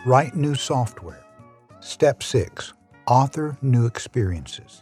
Write new software. Step 6. Author new experiences.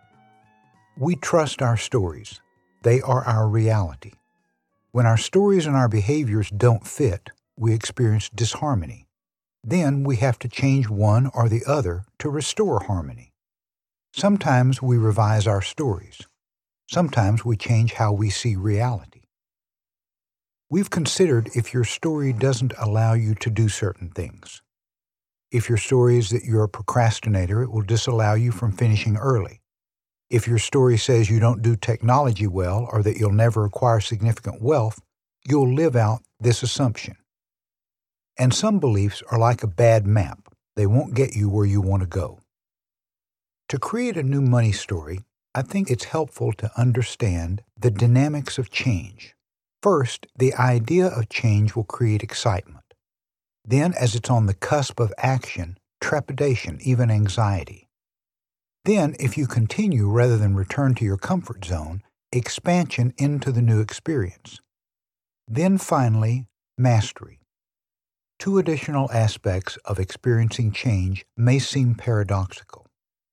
We trust our stories. They are our reality. When our stories and our behaviors don't fit, we experience disharmony. Then we have to change one or the other to restore harmony. Sometimes we revise our stories. Sometimes we change how we see reality. We've considered if your story doesn't allow you to do certain things. If your story is that you're a procrastinator, it will disallow you from finishing early. If your story says you don't do technology well or that you'll never acquire significant wealth, you'll live out this assumption. And some beliefs are like a bad map. They won't get you where you want to go. To create a new money story, I think it's helpful to understand the dynamics of change. First, the idea of change will create excitement. Then, as it's on the cusp of action, trepidation, even anxiety. Then, if you continue rather than return to your comfort zone, expansion into the new experience. Then finally, mastery. Two additional aspects of experiencing change may seem paradoxical.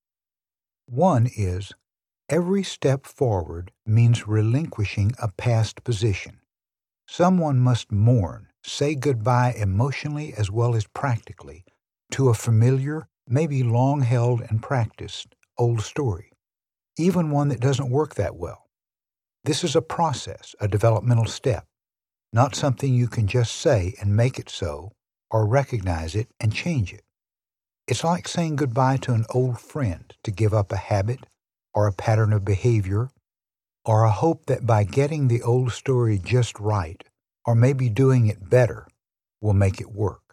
One is, every step forward means relinquishing a past position. Someone must mourn, say goodbye emotionally as well as practically, to a familiar, maybe long-held and practiced, old story, even one that doesn't work that well. This is a process, a developmental step, not something you can just say and make it so, or recognize it and change it. It's like saying goodbye to an old friend to give up a habit or a pattern of behavior or a hope that by getting the old story just right, or maybe doing it better, will make it work.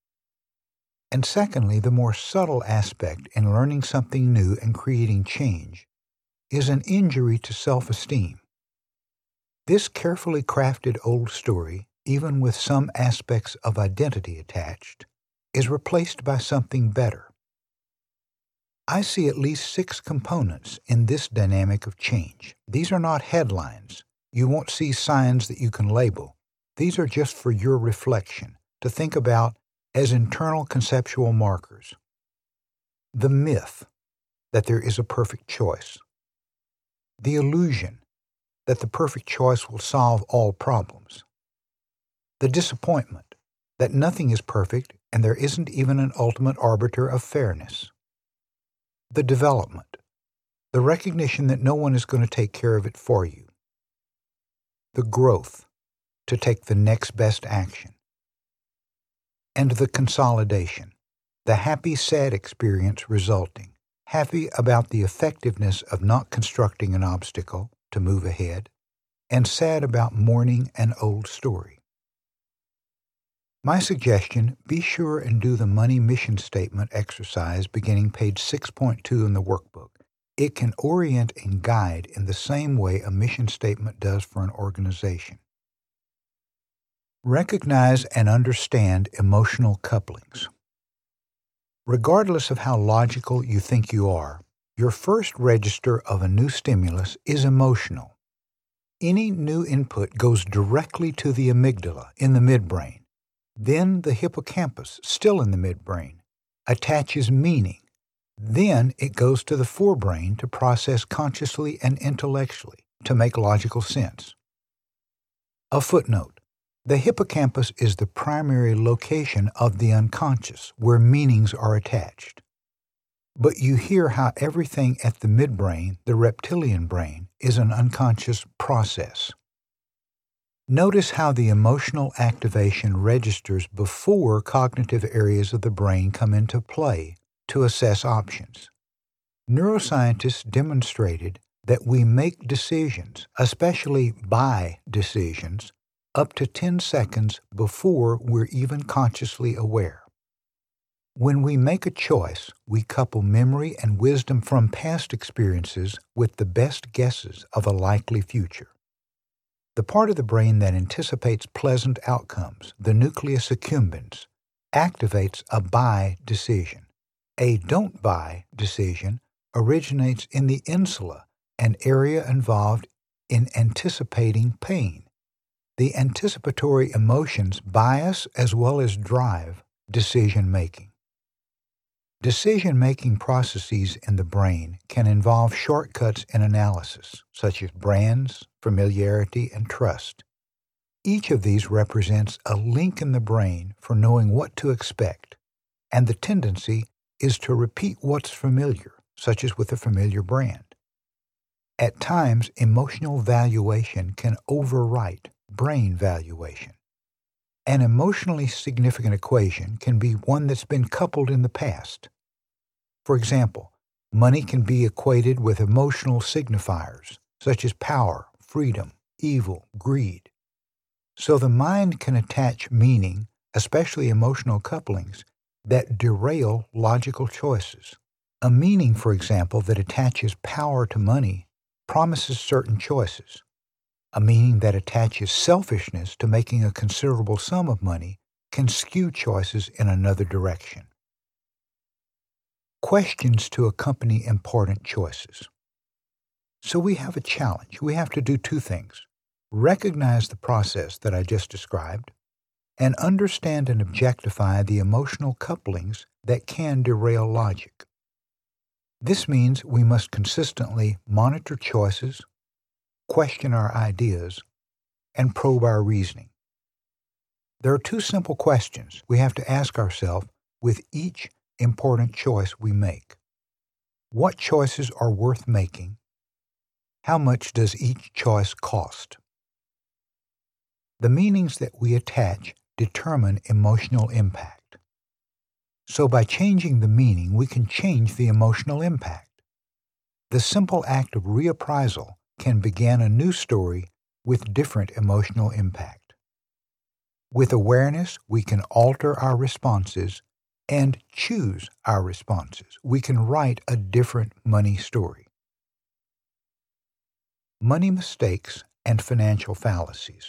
And secondly, the more subtle aspect in learning something new and creating change is an injury to self-esteem. This carefully crafted old story, even with some aspects of identity attached, is replaced by something better. I see at least 6 components in this dynamic of change. These are not headlines. You won't see signs that you can label. These are just for your reflection, to think about as internal conceptual markers. The myth that there is a perfect choice. The illusion that the perfect choice will solve all problems. The disappointment that nothing is perfect and there isn't even an ultimate arbiter of fairness. The development, the recognition that no one is going to take care of it for you. The growth, to take the next best action. And the consolidation, the happy-sad experience resulting, happy about the effectiveness of not constructing an obstacle to move ahead, and sad about mourning an old story. My suggestion, be sure and do the money mission statement exercise beginning page 6.2 in the workbook. It can orient and guide in the same way a mission statement does for an organization. Recognize and understand emotional couplings. Regardless of how logical you think you are, your first register of a new stimulus is emotional. Any new input goes directly to the amygdala in the midbrain. Then the hippocampus, still in the midbrain, attaches meaning. Then it goes to the forebrain to process consciously and intellectually to make logical sense. A footnote. The hippocampus is the primary location of the unconscious, where meanings are attached. But you hear how everything at the midbrain, the reptilian brain, is an unconscious process. Notice how the emotional activation registers before cognitive areas of the brain come into play to assess options. Neuroscientists demonstrated that we make decisions, especially buy decisions, up to 10 seconds before we're even consciously aware. When we make a choice, we couple memory and wisdom from past experiences with the best guesses of a likely future. The part of the brain that anticipates pleasant outcomes, the nucleus accumbens, activates a buy decision. A don't buy decision originates in the insula, an area involved in anticipating pain. The anticipatory emotions bias as well as drive Decision-making. Decision-making processes in the brain can involve shortcuts in analysis, such as brands, familiarity, and trust. Each of these represents a link in the brain for knowing what to expect, and the tendency is to repeat what's familiar, such as with a familiar brand. At times, emotional valuation can overwrite brain valuation. An emotionally significant equation can be one that's been coupled in the past. For example, money can be equated with emotional signifiers, such as power, freedom, evil, greed. So the mind can attach meaning, especially emotional couplings, that derail logical choices. A meaning, for example, that attaches power to money promises certain choices. A meaning that attaches selfishness to making a considerable sum of money can skew choices in another direction. Questions to accompany important choices. So we have a challenge. We have to do two things: recognize the process that I just described, and understand and objectify the emotional couplings that can derail logic. This means we must consistently monitor choices, question our ideas, and probe our reasoning. There are two simple questions we have to ask ourselves with each important choice we make. What choices are worth making? How much does each choice cost? The meanings that we attach determine emotional impact. So by changing the meaning, we can change the emotional impact. The simple act of reappraisal can begin a new story with different emotional impact. With awareness, we can alter our responses and choose our responses. We can write a different money story. Money mistakes and financial fallacies.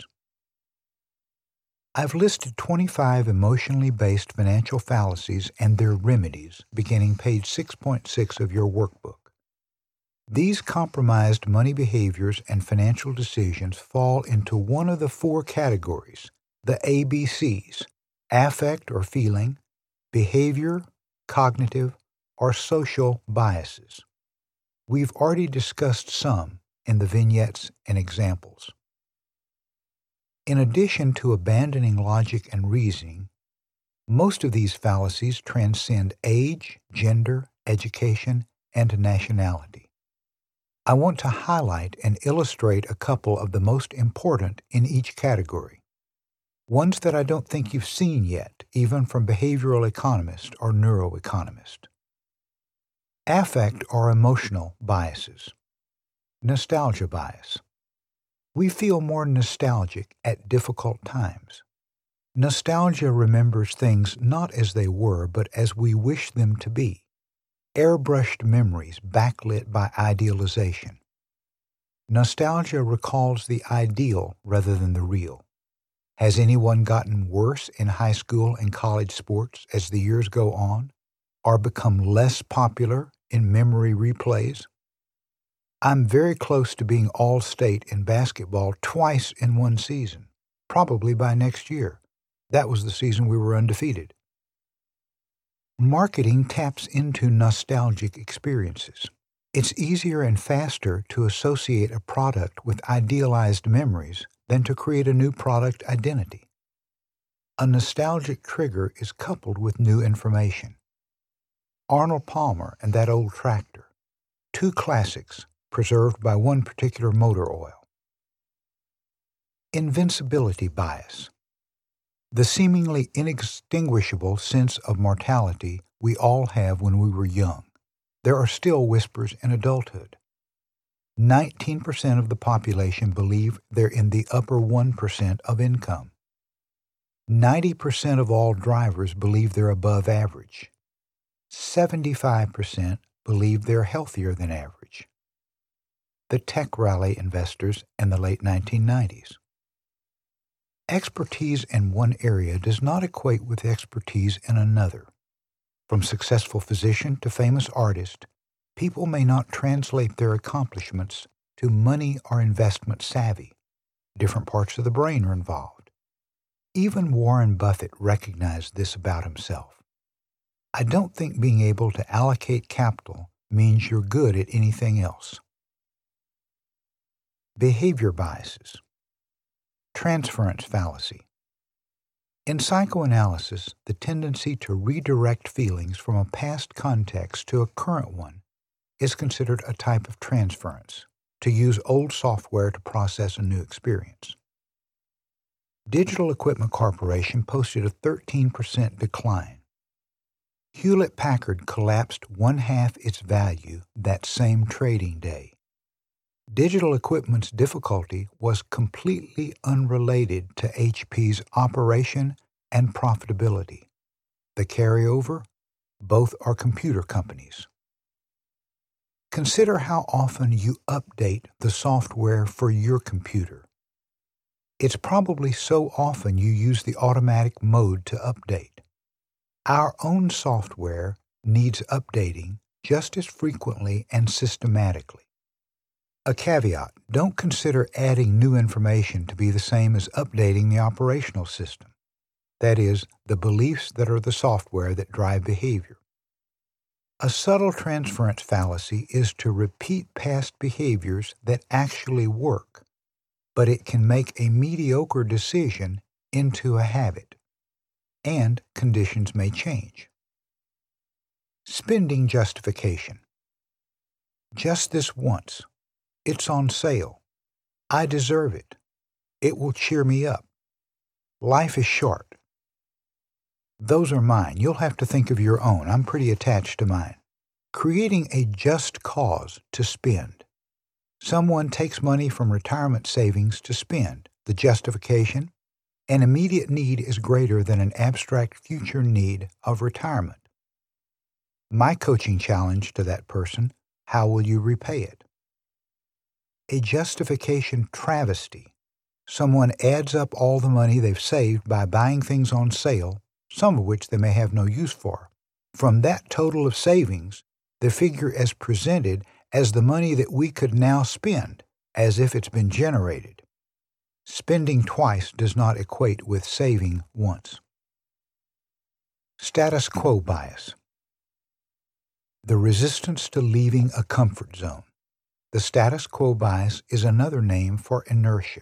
I've listed 25 emotionally based financial fallacies and their remedies, beginning page 6.6 of your workbook. These compromised money behaviors and financial decisions fall into one of the four categories, the ABCs: affect or feeling, behavior, cognitive, or social biases. We've already discussed some in the vignettes and examples. In addition to abandoning logic and reasoning, most of these fallacies transcend age, gender, education, and nationality. I want to highlight and illustrate a couple of the most important in each category, ones that I don't think you've seen yet, even from behavioral economists or neuroeconomists. Affect or emotional biases. Nostalgia bias. We feel more nostalgic at difficult times. Nostalgia remembers things not as they were, but as we wish them to be. Airbrushed memories backlit by idealization. Nostalgia recalls the ideal rather than the real. Has anyone gotten worse in high school and college sports as the years go on, or become less popular in memory replays? I'm very close to being All-State in basketball twice in one season, probably by next year. That was the season we were undefeated. Marketing taps into nostalgic experiences. It's easier and faster to associate a product with idealized memories than to create a new product identity. A nostalgic trigger is coupled with new information. Arnold Palmer and That Old Tractor, two classics preserved by one particular motor oil. Invincibility bias. The seemingly inextinguishable sense of mortality we all have when we were young. There are still whispers in adulthood. 19% of the population believe they're in the upper 1% of income. 90% of all drivers believe they're above average. 75% believe they're healthier than average. The tech rally investors in the late 1990s. Expertise in one area does not equate with expertise in another. From successful physician to famous artist, people may not translate their accomplishments to money or investment savvy. Different parts of the brain are involved. Even Warren Buffett recognized this about himself. I don't think being able to allocate capital means you're good at anything else. Behavior biases. Transference fallacy. In psychoanalysis, the tendency to redirect feelings from a past context to a current one is considered a type of transference, to use old software to process a new experience. Digital Equipment Corporation posted a 13% decline. Hewlett-Packard collapsed one-half its value that same trading day. Digital Equipment's difficulty was completely unrelated to HP's operation and profitability. The carryover? Both are computer companies. Consider how often you update the software for your computer. It's probably so often you use the automatic mode to update. Our own software needs updating just as frequently and systematically. A caveat: don't consider adding new information to be the same as updating the operational system. That is, the beliefs that are the software that drive behavior. A subtle transference fallacy is to repeat past behaviors that actually work, but it can make a mediocre decision into a habit, and conditions may change. Spending justification. Just this once. It's on sale. I deserve it. It will cheer me up. Life is short. Those are mine. You'll have to think of your own. I'm pretty attached to mine. Creating a just cause to spend. Someone takes money from retirement savings to spend. The justification? An immediate need is greater than an abstract future need of retirement. My coaching challenge to that person: how will you repay it? A justification travesty. Someone adds up all the money they've saved by buying things on sale, some of which they may have no use for. From that total of savings, the figure is presented as the money that we could now spend, as if it's been generated. Spending twice does not equate with saving once. Status quo bias. The resistance to leaving a comfort zone. The status quo bias is another name for inertia.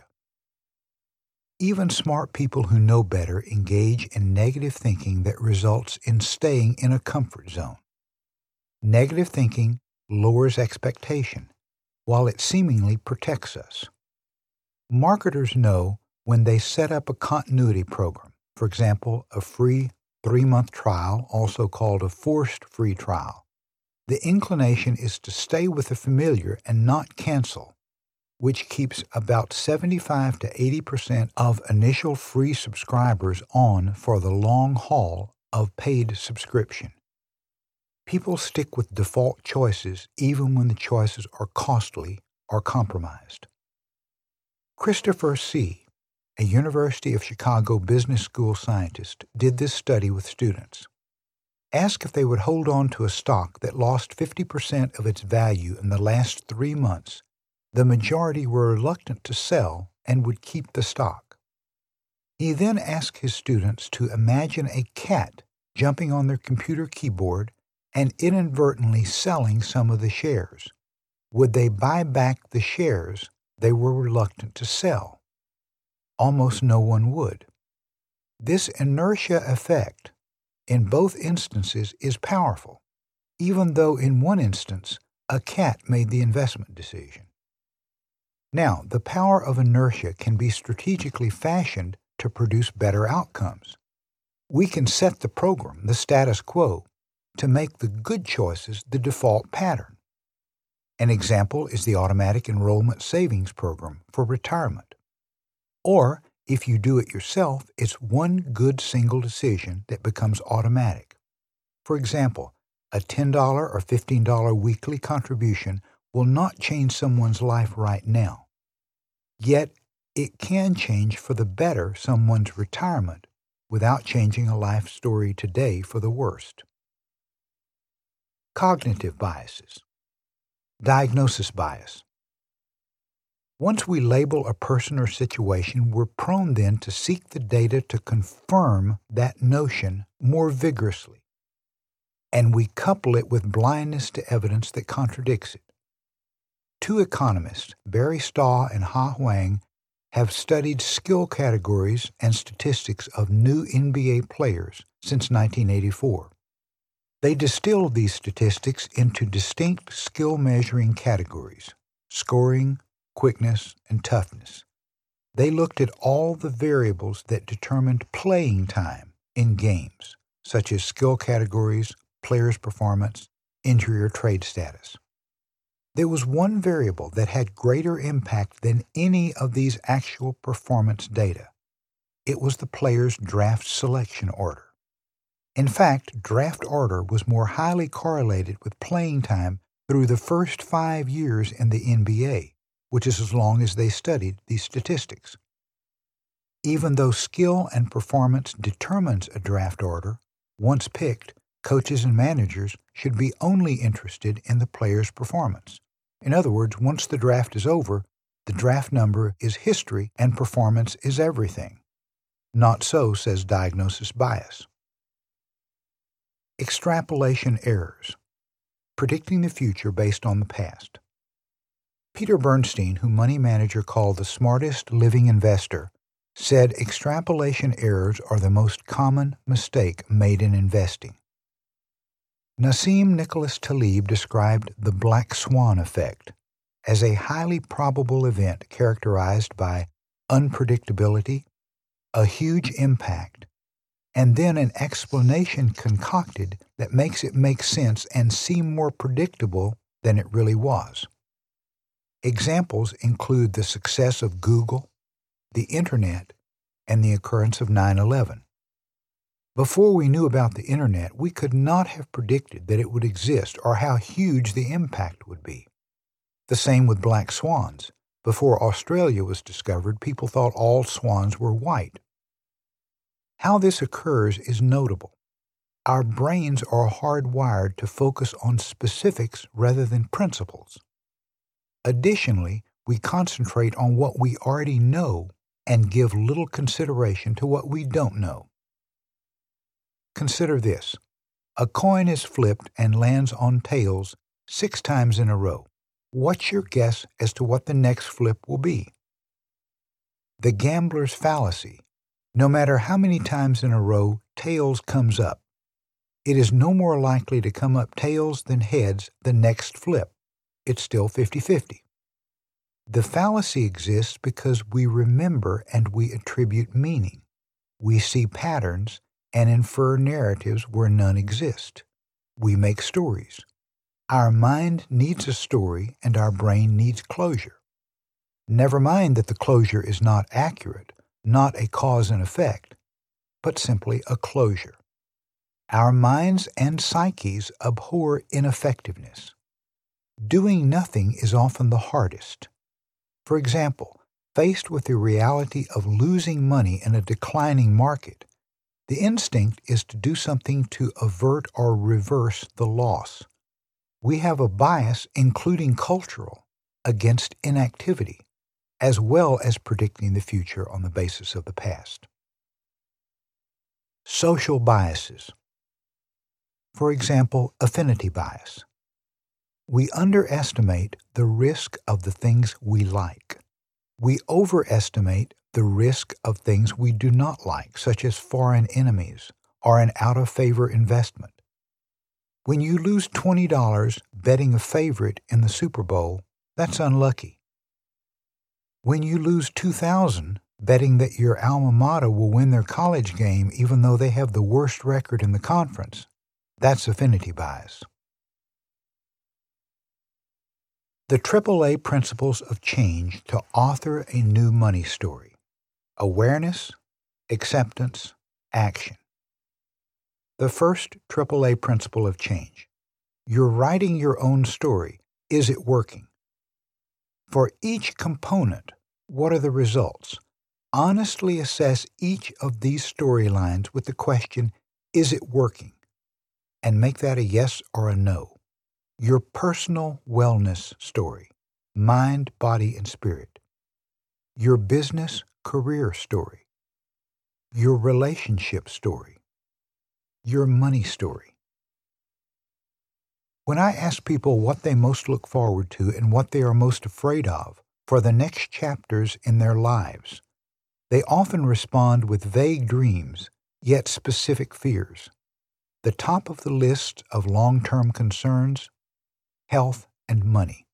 Even smart people who know better engage in negative thinking that results in staying in a comfort zone. Negative thinking lowers expectation, while it seemingly protects us. Marketers know when they set up a continuity program, for example, a free 3-month trial, also called a forced free trial. The inclination is to stay with the familiar and not cancel, which keeps about 75 to 80% of initial free subscribers on for the long haul of paid subscription. People stick with default choices even when the choices are costly or compromised. Christopher C., a University of Chicago Business School scientist, did this study with students. Asked if they would hold on to a stock that lost 50% of its value in the last 3 months, the majority were reluctant to sell and would keep the stock. He then asked his students to imagine a cat jumping on their computer keyboard and inadvertently selling some of the shares. Would they buy back the shares they were reluctant to sell? Almost no one would. This inertia effect in both instances is powerful, even though in one instance a cat made the investment decision. Now, the power of inertia can be strategically fashioned to produce better outcomes. We can set the program, the status quo, to make the good choices the default pattern. An example is the automatic enrollment savings program for retirement. Or, if you do it yourself, it's one good single decision that becomes automatic. For example, a $10 or $15 weekly contribution will not change someone's life right now. Yet, it can change for the better someone's retirement without changing a life story today for the worst. Cognitive biases. Diagnosis bias. Once we label a person or situation, we're prone then to seek the data to confirm that notion more vigorously, and we couple it with blindness to evidence that contradicts it. Two economists, Barry Staw and Ha Huang, have studied skill categories and statistics of new NBA players since 1984. They distilled these statistics into distinct skill measuring categories: scoring, quickness, and toughness. They looked at all the variables that determined playing time in games, such as skill categories, players' performance, injury or trade status. There was one variable that had greater impact than any of these actual performance data. It was the player's draft selection order. In fact, draft order was more highly correlated with playing time through the first 5 years in the NBA, which is as long as they studied these statistics. Even though skill and performance determines a draft order, once picked, coaches and managers should be only interested in the player's performance. In other words, once the draft is over, the draft number is history and performance is everything. Not so, says diagnosis bias. Extrapolation errors. Predicting the future based on the past. Peter Bernstein, who Money Manager called the smartest living investor, said extrapolation errors are the most common mistake made in investing. Nassim Nicholas Taleb described the black swan effect as a highly probable event characterized by unpredictability, a huge impact, and then an explanation concocted that makes it make sense and seem more predictable than it really was. Examples include the success of Google, the Internet, and the occurrence of 9/11. Before we knew about the Internet, we could not have predicted that it would exist or how huge the impact would be. The same with black swans. Before Australia was discovered, people thought all swans were white. How this occurs is notable. Our brains are hardwired to focus on specifics rather than principles. Additionally, we concentrate on what we already know and give little consideration to what we don't know. Consider this. A coin is flipped and lands on tails 6 times in a row. What's your guess as to what the next flip will be? The gambler's fallacy. No matter how many times in a row tails comes up, it is no more likely to come up tails than heads the next flip. It's still 50-50. The fallacy exists because we remember and we attribute meaning. We see patterns and infer narratives where none exist. We make stories. Our mind needs a story and our brain needs closure. Never mind that the closure is not accurate, not a cause and effect, but simply a closure. Our minds and psyches abhor ineffectiveness. Doing nothing is often the hardest. For example, faced with the reality of losing money in a declining market, the instinct is to do something to avert or reverse the loss. We have a bias, including cultural, against inactivity, as well as predicting the future on the basis of the past. Social biases. For example, affinity bias. We underestimate the risk of the things we like. We overestimate the risk of things we do not like, such as foreign enemies or an out-of-favor investment. When you lose $20 betting a favorite in the Super Bowl, that's unlucky. When you lose $2,000 betting that your alma mater will win their college game even though they have the worst record in the conference, that's affinity bias. The AAA principles of change to author a new money story. Awareness, acceptance, action. The first AAA principle of change. You're writing your own story. Is it working? For each component, what are the results? Honestly assess each of these storylines with the question, is it working? And make that a yes or a no. Your personal wellness story, mind, body, and spirit. your business career story, your relationship story, your money story. When I ask people what they most look forward to and what they are most afraid of for the next chapters in their lives, they often respond with vague dreams, yet specific fears. The top of the list of long-term concerns, health and money.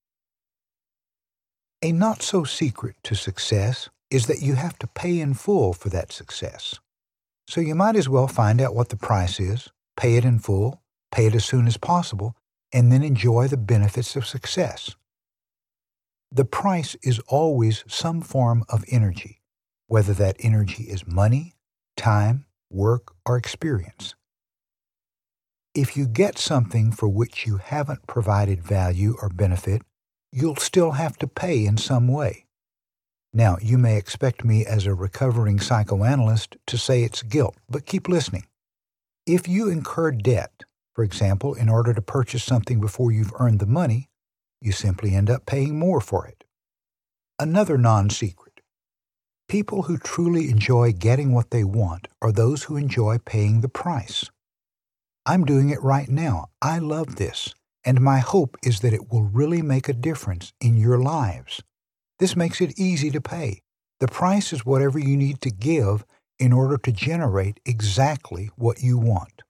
A not-so-secret to success is that you have to pay in full for that success. So you might as well find out what the price is, pay it in full, pay it as soon as possible, and then enjoy the benefits of success. The price is always some form of energy, whether that energy is money, time, work, or experience. If you get something for which you haven't provided value or benefit, you'll still have to pay in some way. Now, you may expect me as a recovering psychoanalyst to say it's guilt, but keep listening. If you incur debt, for example, in order to purchase something before you've earned the money, you simply end up paying more for it. Another non-secret. People who truly enjoy getting what they want are those who enjoy paying the price. I'm doing it right now. I love this, and my hope is that it will really make a difference in your lives. This makes it easy to pay. The price is whatever you need to give in order to generate exactly what you want.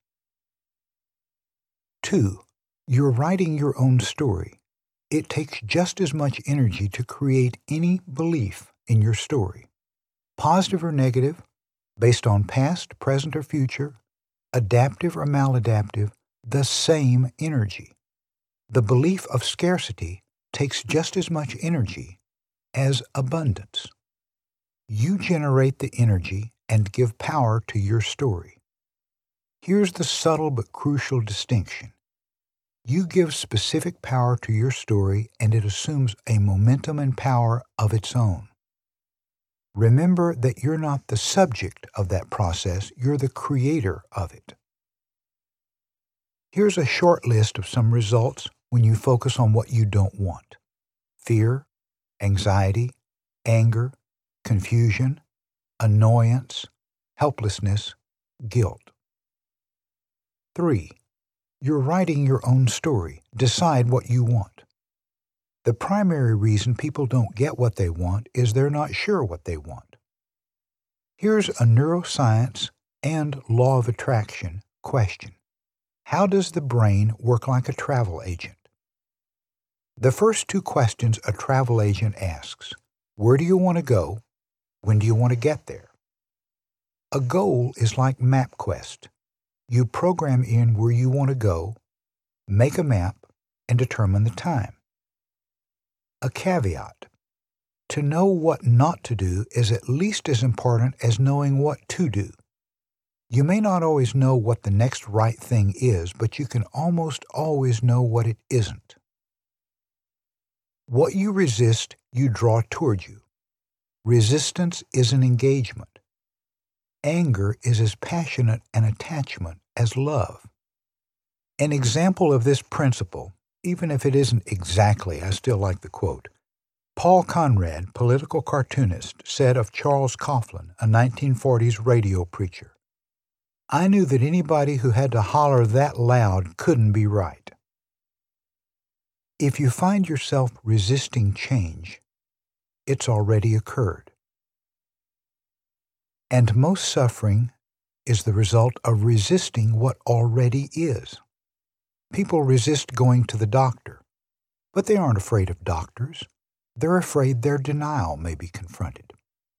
2. You're writing your own story. It takes just as much energy to create any belief in your story. Positive or negative, based on past, present, or future, adaptive or maladaptive, the same energy. The belief of scarcity takes just as much energy as abundance. You generate the energy and give power to your story. Here's the subtle but crucial distinction. You give specific power to your story and it assumes a momentum and power of its own. Remember that you're not the subject of that process, you're the creator of it. Here's a short list of some results when you focus on what you don't want: fear, anxiety, anger, confusion, annoyance, helplessness, guilt. 3. You're writing your own story. Decide what you want. The primary reason people don't get what they want is they're not sure what they want. Here's a neuroscience and law of attraction question. How does the brain work like a travel agent? The first two questions a travel agent asks: where do you want to go? When do you want to get there? A goal is like MapQuest. You program in where you want to go, make a map, and determine the time. A caveat. To know what not to do is at least as important as knowing what to do. You may not always know what the next right thing is, but you can almost always know what it isn't. What you resist, you draw toward you. Resistance is an engagement. Anger is as passionate an attachment as love. An example of this principle, even if it isn't exactly, I still like the quote. Paul Conrad, political cartoonist, said of Charles Coughlin, a 1940s radio preacher, "I knew that anybody who had to holler that loud couldn't be right." If you find yourself resisting change, it's already occurred. And most suffering is the result of resisting what already is. People resist going to the doctor, but they aren't afraid of doctors. They're afraid their denial may be confronted.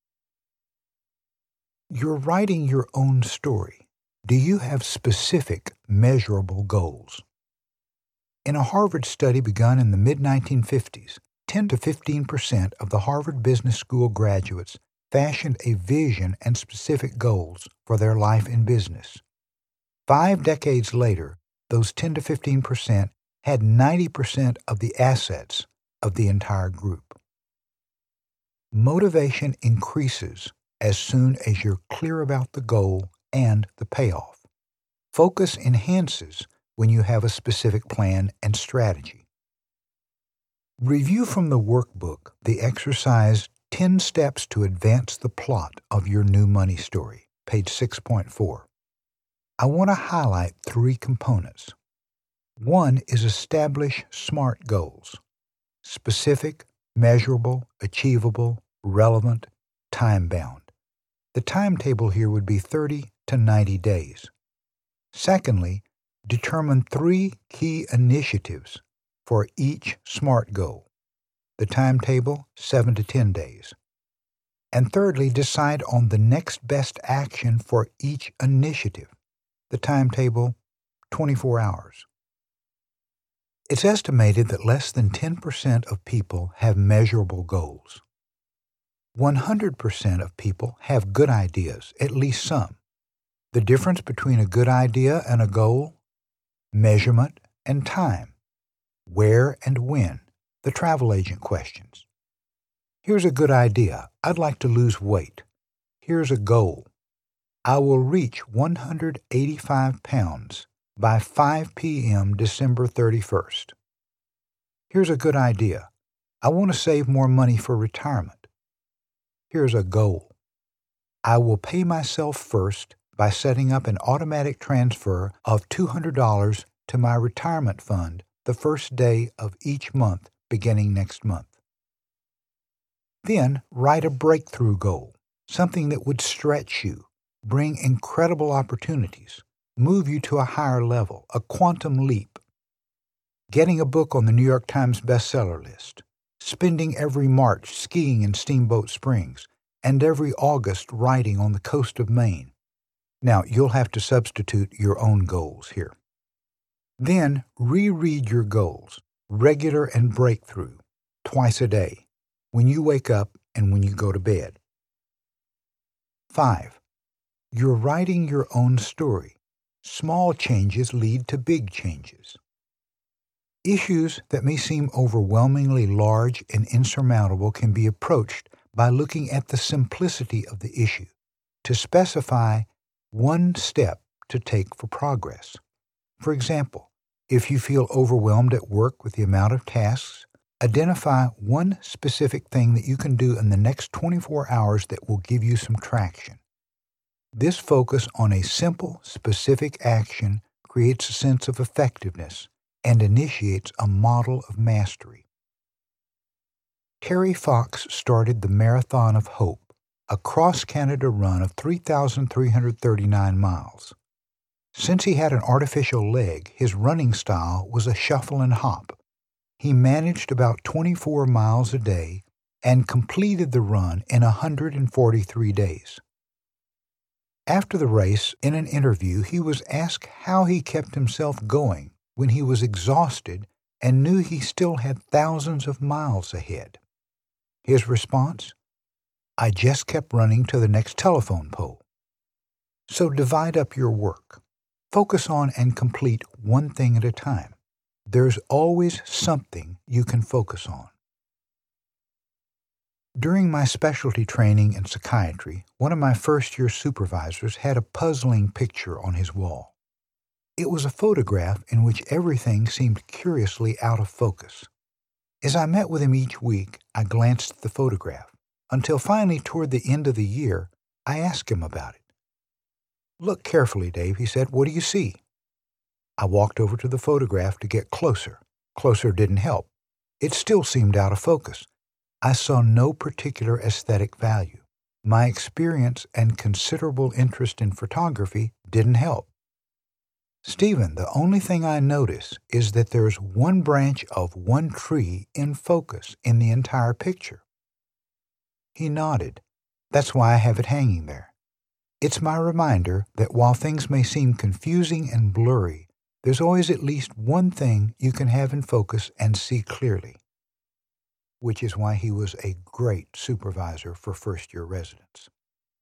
You're writing your own story. Do you have specific, measurable goals? In a Harvard study begun in the mid-1950s, 10 to 15% of the Harvard Business School graduates fashioned a vision and specific goals for their life in business. 5 decades later, those 10 to 15% had 90% of the assets of the entire group. Motivation increases as soon as you're clear about the goal and the payoff. Focus enhances when you have a specific plan and strategy. Review from the workbook the exercise 10 Steps to Advance the Plot of Your New Money Story, page 6.4. I want to highlight 3 components. 1 is establish SMART goals: specific, measurable, achievable, relevant, time-bound. The timetable here would be 30 to 90 days. Secondly, determine 3 key initiatives for each SMART goal. The timetable, 7 to 10 days. And thirdly, decide on the next best action for each initiative. The timetable, 24 hours. It's estimated that less than 10% of people have measurable goals. 100% of people have good ideas, at least some. The difference between a good idea and a goal? Measurement and time. Where and when? The travel agent questions. Here's a good idea. I'd like to lose weight. Here's a goal. I will reach 185 pounds by 5 p.m. December 31st. Here's a good idea. I want to save more money for retirement. Here's a goal. I will pay myself first by setting up an automatic transfer of $200 to my retirement fund the first day of each month beginning next month. Then write a breakthrough goal, something that would stretch you, bring incredible opportunities, move you to a higher level, a quantum leap. Getting a book on the New York Times bestseller list, spending every March skiing in Steamboat Springs, and every August riding on the coast of Maine. Now, you'll have to substitute your own goals here. Then reread your goals, regular and breakthrough, twice a day, when you wake up and when you go to bed. 5. You're writing your own story. Small changes lead to big changes. Issues that may seem overwhelmingly large and insurmountable can be approached by looking at the simplicity of the issue to specify one step to take for progress. For example, if you feel overwhelmed at work with the amount of tasks, identify one specific thing that you can do in the next 24 hours that will give you some traction. This focus on a simple, specific action creates a sense of effectiveness and initiates a model of mastery. Terry Fox started the Marathon of Hope, a cross-Canada run of 3,339 miles. Since he had an artificial leg, his running style was a shuffle and hop. He managed about 24 miles a day and completed the run in 143 days. After the race, in an interview, he was asked how he kept himself going when he was exhausted and knew he still had thousands of miles ahead. His response? I just kept running to the next telephone pole. So divide up your work. Focus on and complete one thing at a time. There's always something you can focus on. During my specialty training in psychiatry, one of my first-year supervisors had a puzzling picture on his wall. It was a photograph in which everything seemed curiously out of focus. As I met with him each week, I glanced at the photograph, until finally toward the end of the year, I asked him about it. Look carefully, Dave, he said. What do you see? I walked over to the photograph to get closer. Closer didn't help. It still seemed out of focus. I saw no particular aesthetic value. My experience and considerable interest in photography didn't help. Stephen, the only thing I notice is that there's one branch of one tree in focus in the entire picture. He nodded. That's why I have it hanging there. It's my reminder that while things may seem confusing and blurry, there's always at least one thing you can have in focus and see clearly, which is why he was a great supervisor for first-year residents.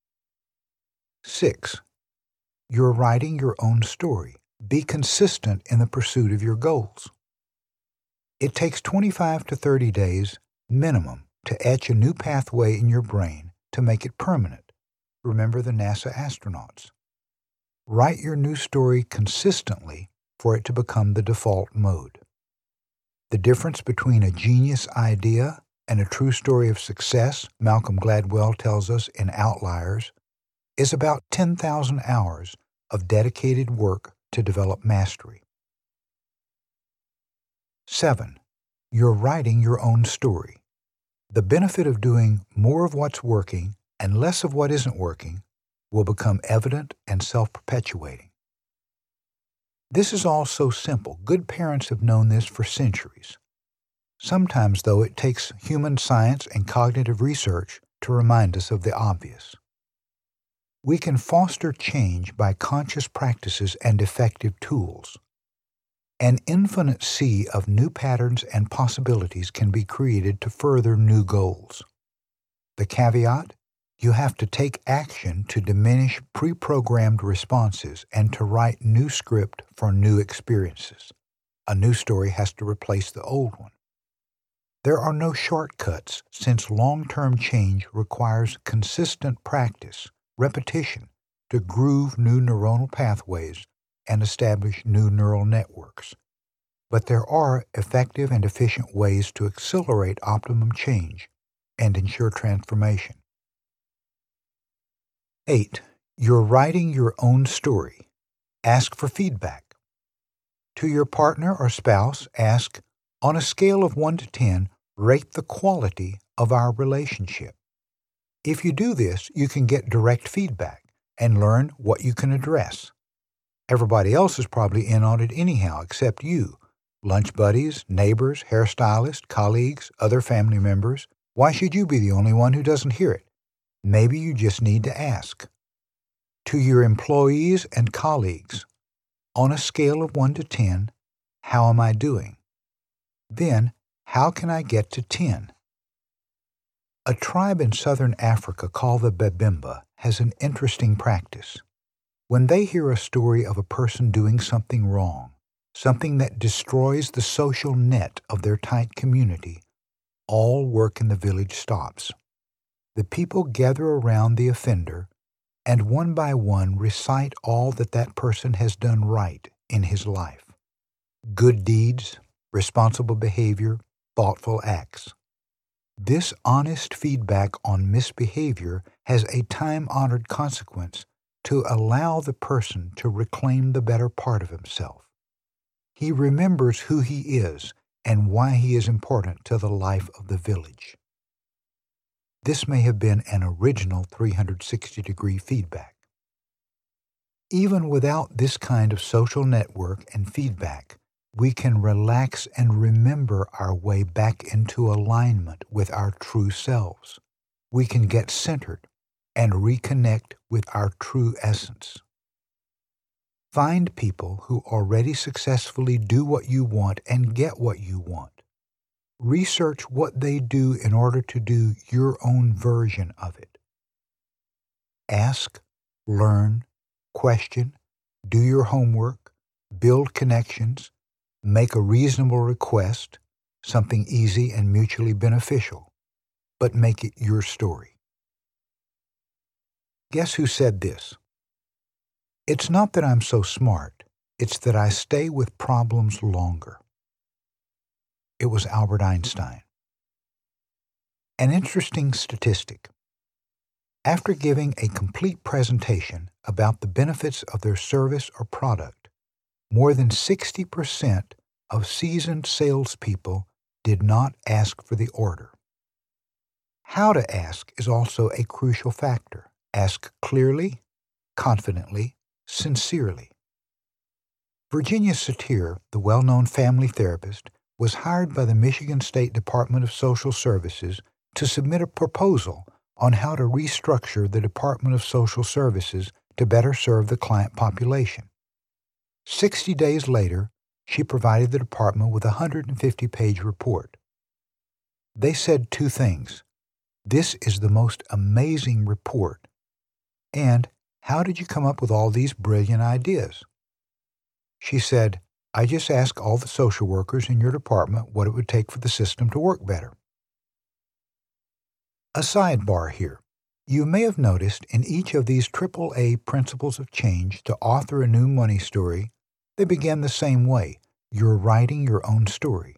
6. You're writing your own story. Be consistent in the pursuit of your goals. It takes 25 to 30 days minimum to etch a new pathway in your brain to make it permanent. Remember the NASA astronauts. Write your new story consistently for it to become the default mode. The difference between a genius idea and a true story of success, Malcolm Gladwell tells us in Outliers, is about 10,000 hours of dedicated work to develop mastery. 7. You're writing your own story. The benefit of doing more of what's working and less of what isn't working will become evident and self-perpetuating. This is all so simple. Good parents have known this for centuries. Sometimes, though, it takes human science and cognitive research to remind us of the obvious. We can foster change by conscious practices and effective tools. An infinite sea of new patterns and possibilities can be created to further new goals. The caveat? You have to take action to diminish pre-programmed responses and to write new script for new experiences. A new story has to replace the old one. There are no shortcuts since long-term change requires consistent practice, repetition, to groove new neuronal pathways and establish new neural networks. But there are effective and efficient ways to accelerate optimum change and ensure transformation. 8. You're writing your own story. Ask for feedback. To your partner or spouse, ask, on a scale of 1 to 10, rate the quality of our relationship. If you do this, you can get direct feedback and learn what you can address. Everybody else is probably in on it anyhow except you. Lunch buddies, neighbors, hairstylists, colleagues, other family members. Why should you be the only one who doesn't hear it? Maybe you just need to ask. To your employees and colleagues, on a scale of 1 to 10, how am I doing? Then, how can I get to 10? A tribe in southern Africa called the Babemba has an interesting practice. When they hear a story of a person doing something wrong, something that destroys the social net of their tight community, all work in the village stops. The people gather around the offender and one by one recite all that person has done right in his life. Good deeds, responsible behavior, thoughtful acts. This honest feedback on misbehavior has a time-honored consequence to allow the person to reclaim the better part of himself. He remembers who he is and why he is important to the life of the village. This may have been an original 360-degree feedback. Even without this kind of social network and feedback, we can relax and remember our way back into alignment with our true selves. We can get centered and reconnect with our true essence. Find people who already successfully do what you want and get what you want. Research what they do in order to do your own version of it. Ask, learn, question, do your homework, build connections, make a reasonable request, something easy and mutually beneficial, but make it your story. Guess who said this? It's not that I'm so smart, it's that I stay with problems longer. It was Albert Einstein. An interesting statistic. After giving a complete presentation about the benefits of their service or product, more than 60% of seasoned salespeople did not ask for the order. How to ask is also a crucial factor. Ask clearly, confidently, sincerely. Virginia Satir, the well-known family therapist, was hired by the Michigan State Department of Social Services to submit a proposal on how to restructure the Department of Social Services to better serve the client population. 60 days later, she provided the department with a 150-page report. They said two things. This is the most amazing report. And how did you come up with all these brilliant ideas? She said, I just asked all the social workers in your department what it would take for the system to work better. A sidebar here. You may have noticed in each of these AAA principles of change to author a new money story, they begin the same way. You're writing your own story.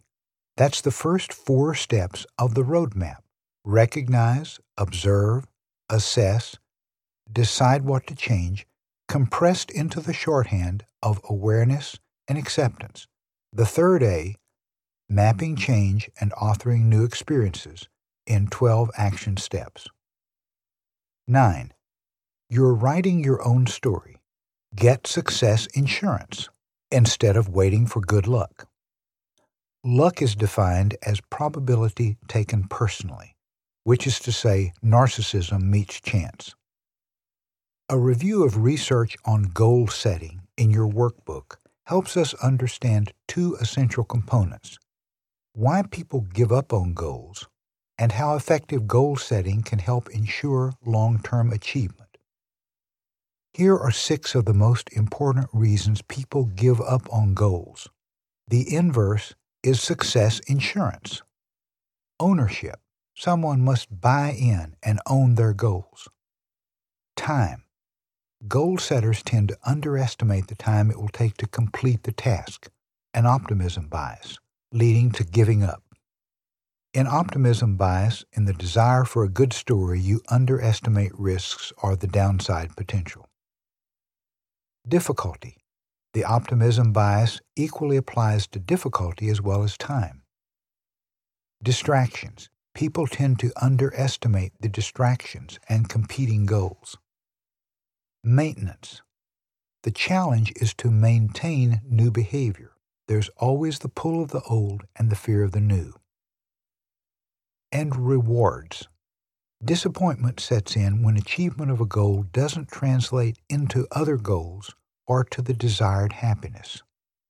That's the first 4 steps of the roadmap. Recognize, observe, assess, decide what to change, compressed into the shorthand of awareness and acceptance. The third A, mapping change and authoring new experiences in 12 action steps. 9. You're writing your own story. Get success insurance instead of waiting for good luck. Luck is defined as probability taken personally, which is to say narcissism meets chance. A review of research on goal setting in your workbook helps us understand 2 essential components: why people give up on goals, and how effective goal setting can help ensure long-term achievement. Here are 6 of the most important reasons people give up on goals. The inverse is success insurance. Ownership. Someone must buy in and own their goals. Time. Goal setters tend to underestimate the time it will take to complete the task, an optimism bias, leading to giving up. In optimism bias, in the desire for a good story, you underestimate risks or the downside potential. Difficulty. The optimism bias equally applies to difficulty as well as time. Distractions. People tend to underestimate the distractions and competing goals. Maintenance. The challenge is to maintain new behavior. There's always the pull of the old and the fear of the new. And rewards. Disappointment sets in when achievement of a goal doesn't translate into other goals or to the desired happiness.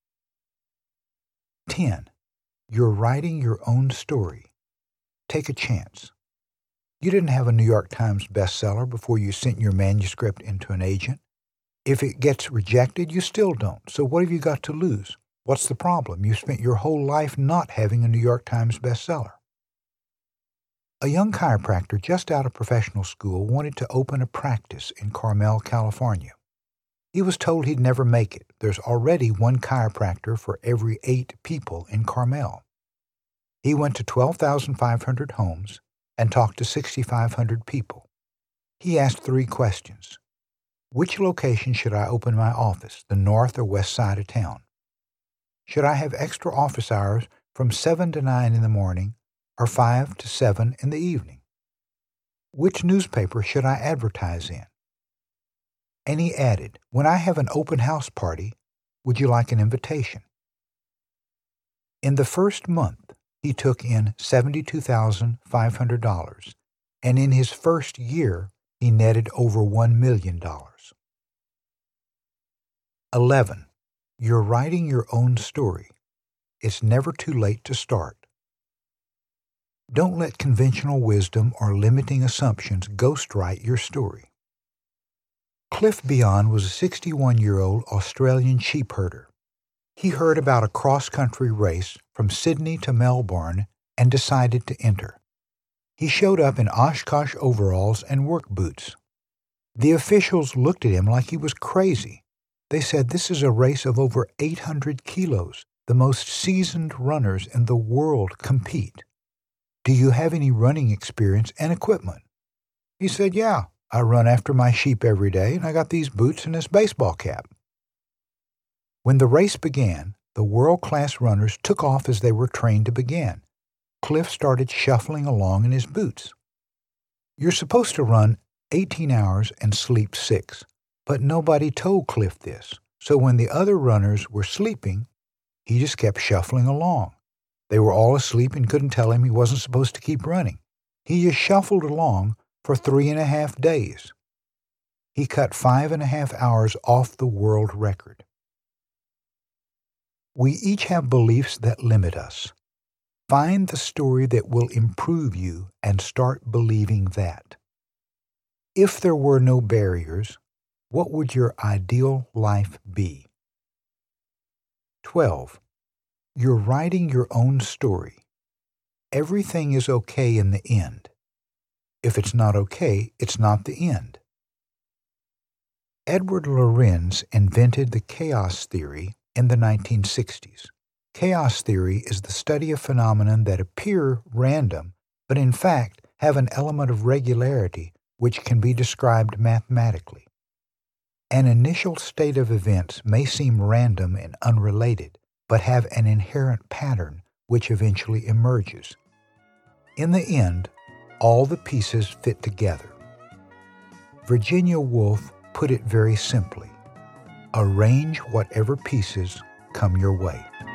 10. You're writing your own story. Take a chance. You didn't have a New York Times bestseller before you sent your manuscript into an agent. If it gets rejected, you still don't. So what have you got to lose? What's the problem? You spent your whole life not having a New York Times bestseller. A young chiropractor just out of professional school wanted to open a practice in Carmel, California. He was told he'd never make it. There's already 1 chiropractor for every 8 people in Carmel. He went to 12,500 homes and talked to 6,500 people. He asked 3 questions. Which location should I open my office, the north or west side of town? Should I have extra office hours from 7 to 9 in the morning or 5 to 7 in the evening? Which newspaper should I advertise in? And he added, when I have an open house party, would you like an invitation? In the first month, he took in $72,500, and in his first year, he netted over $1 million. 11. You're writing your own story. It's never too late to start. Don't let conventional wisdom or limiting assumptions ghostwrite your story. Cliff Beyond was a 61-year-old Australian sheep herder. He heard about a cross-country race from Sydney to Melbourne and decided to enter. He showed up in Oshkosh overalls and work boots. The officials looked at him like he was crazy. They said, "This is a race of over 800 kilos. The most seasoned runners in the world compete. Do you have any running experience and equipment?" He said, "Yeah, I run after my sheep every day, and I got these boots and this baseball cap." When the race began, the world-class runners took off as they were trained to begin. Cliff started shuffling along in his boots. You're supposed to run 18 hours and sleep 6, but nobody told Cliff this. So when the other runners were sleeping, he just kept shuffling along. They were all asleep and couldn't tell him he wasn't supposed to keep running. He just shuffled along for 3.5 days. He cut 5.5 hours off the world record. We each have beliefs that limit us. Find the story that will improve you and start believing that. If there were no barriers, what would your ideal life be? 12. You're writing your own story. Everything is okay in the end. If it's not okay, it's not the end. Edward Lorenz invented the chaos theory in the 1960s. Chaos theory is the study of phenomena that appear random, but in fact have an element of regularity which can be described mathematically. An initial state of events may seem random and unrelated, but have an inherent pattern which eventually emerges. In the end, all the pieces fit together. Virginia Woolf put it very simply: arrange whatever pieces come your way.